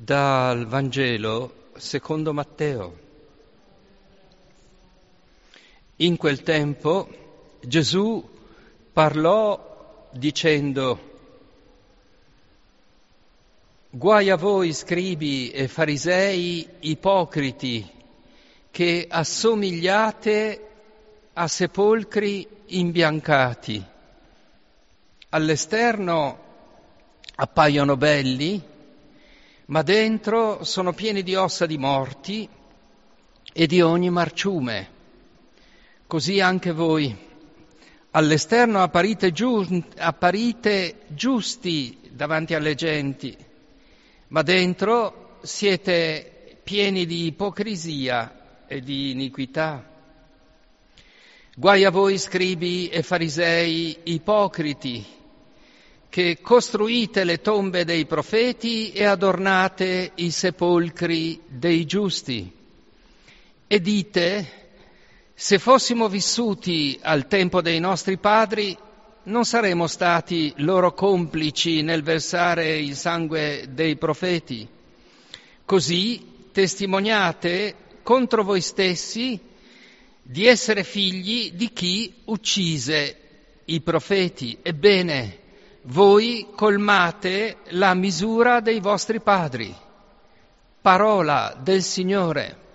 Dal Vangelo secondo Matteo. In quel tempo Gesù parlò dicendo: «Guai a voi, scribi e farisei ipocriti, che assomigliate a sepolcri imbiancati. All'esterno appaiono belli, ma dentro sono pieni di ossa di morti e di ogni marciume. Così anche voi. All'esterno apparite giusti davanti alle genti, ma dentro siete pieni di ipocrisia e di iniquità. Guai a voi, scribi e farisei ipocriti, che costruite le tombe dei profeti e adornate i sepolcri dei giusti. E dite: se fossimo vissuti al tempo dei nostri padri, non saremmo stati loro complici nel versare il sangue dei profeti. Così testimoniate contro voi stessi di essere figli di chi uccise i profeti. Ebbene, voi colmate la misura dei vostri padri». Parola del Signore.